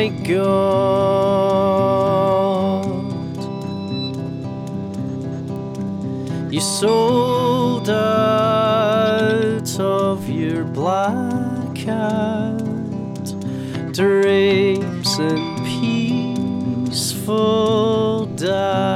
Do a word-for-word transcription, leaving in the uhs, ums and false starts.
my God, you sold out of your black cat drapes and peaceful dance.